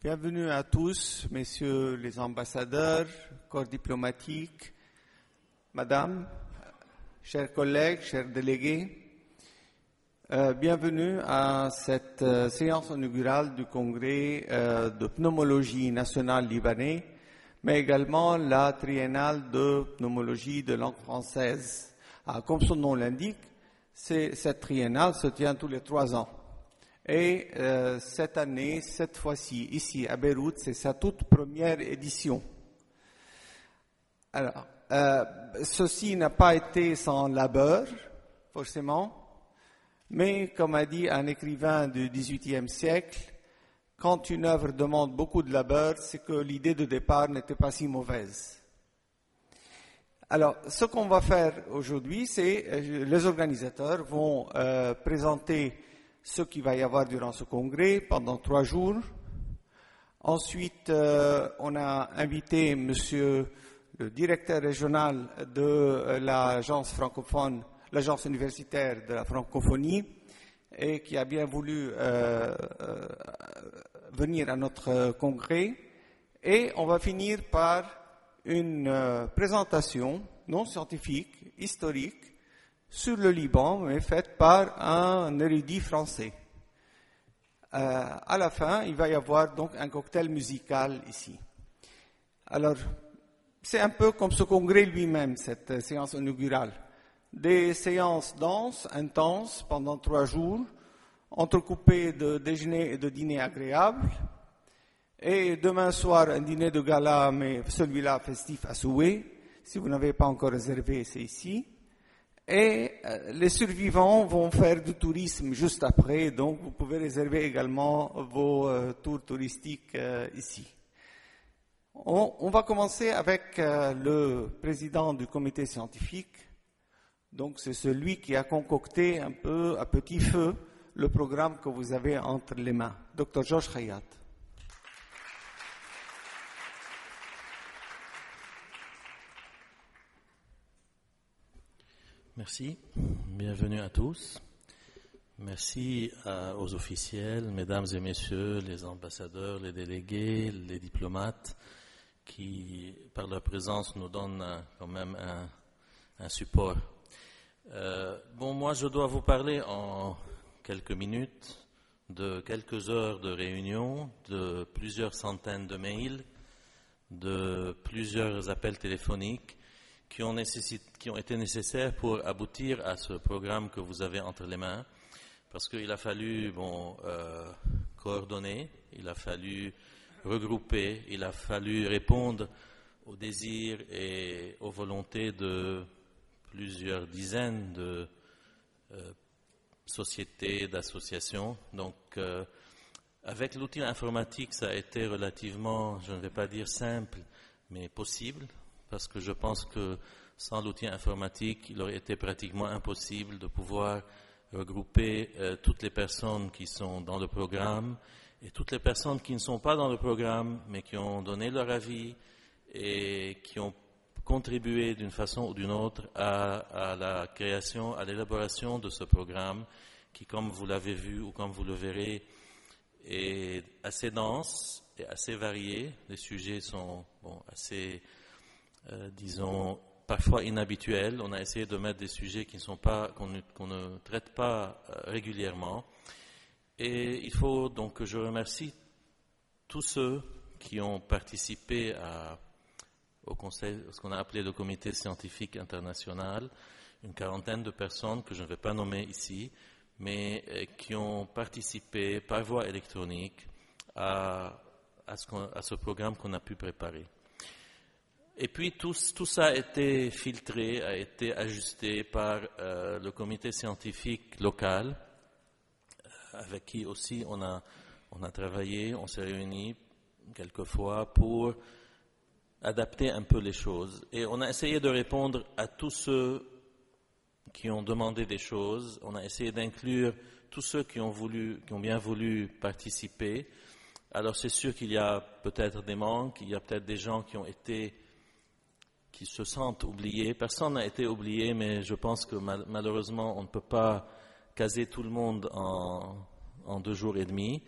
Bienvenue à tous, messieurs les ambassadeurs, corps diplomatique, madame, chers collègues, chers délégués. Bienvenue à cette séance inaugurale du Congrès de pneumologie nationale libanais, mais également la triennale de pneumologie de langue française. Comme son nom l'indique, cette triennale se tient tous les 3 ans. Et cette année, cette fois-ci, ici à Beyrouth, c'est sa toute première édition. Alors, ceci n'a pas été sans labeur, forcément, mais comme a dit un écrivain du XVIIIe siècle, quand une œuvre demande beaucoup de labeur, c'est que l'idée de départ n'était pas si mauvaise. Alors, ce qu'on va faire aujourd'hui, c'est les organisateurs vont présenter ce qu'il va y avoir durant ce congrès pendant 3 jours. Ensuite, on a invité monsieur le directeur régional de l'agence francophone, l'agence universitaire de la francophonie, et qui a bien voulu venir à notre congrès. Et on va finir par une présentation non scientifique, historique, sur le Liban, mais faite par un érudit français. À la fin, il va y avoir donc un cocktail musical ici. Alors, c'est un peu comme ce congrès lui-même, cette séance inaugurale. Des séances denses, intenses, pendant 3 jours, entrecoupées de déjeuners et de dîners agréables. Et demain soir, un dîner de gala, mais celui-là festif à souhait. Si vous n'avez pas encore réservé, c'est ici. Et les survivants vont faire du tourisme juste après, donc vous pouvez réserver également vos tours touristiques ici. On va commencer avec le président du comité scientifique. Donc c'est celui qui a concocté un peu à petit feu le programme que vous avez entre les mains. Dr Georges Khayat. Merci. Bienvenue à tous. Merci aux officiels, mesdames et messieurs, les ambassadeurs, les délégués, les diplomates qui, par leur présence, nous donnent quand même un support. Moi, je dois vous parler en quelques minutes de quelques heures de réunion, de plusieurs centaines de mails, de plusieurs appels téléphoniques qui ont été nécessaires pour aboutir à ce programme que vous avez entre les mains, parce qu'il a fallu coordonner, il a fallu regrouper, il a fallu répondre aux désirs et aux volontés de plusieurs dizaines de sociétés, d'associations. Donc, avec l'outil informatique, ça a été relativement, je ne vais pas dire simple, mais possible, parce que je pense que sans l'outil informatique, il aurait été pratiquement impossible de pouvoir regrouper toutes les personnes qui sont dans le programme et toutes les personnes qui ne sont pas dans le programme, mais qui ont donné leur avis et qui ont contribué d'une façon ou d'une autre à la création, à l'élaboration de ce programme qui, comme vous l'avez vu ou comme vous le verrez, est assez dense et assez varié. Les sujets sont assez disons, parfois inhabituels. On a essayé de mettre des sujets qu'on ne traite pas régulièrement. Et il faut donc que je remercie tous ceux qui ont participé au conseil, ce qu'on a appelé le comité scientifique international, une 40aine de personnes que je ne vais pas nommer ici, mais qui ont participé par voie électronique à ce programme qu'on a pu préparer. Et puis tout ça a été filtré, a été ajusté par le comité scientifique local, avec qui aussi on a travaillé, on s'est réunis quelquefois pour adapter un peu les choses. Et on a essayé de répondre à tous ceux qui ont demandé des choses. On a essayé d'inclure tous ceux qui ont bien voulu participer. Alors c'est sûr qu'il y a peut-être des manques, il y a peut-être des gens qui se sentent oubliés. Personne n'a été oublié, mais je pense que malheureusement, on ne peut pas caser tout le monde en 2 jours et demi.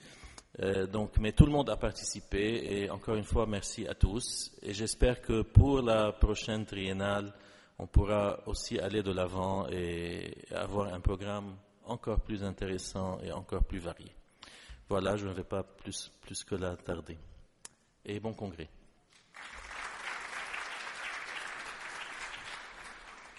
Mais tout le monde a participé et encore une fois, merci à tous. Et j'espère que pour la prochaine triennale, on pourra aussi aller de l'avant et avoir un programme encore plus intéressant et encore plus varié. Voilà, je ne vais pas plus que là tarder. Et bon congrès.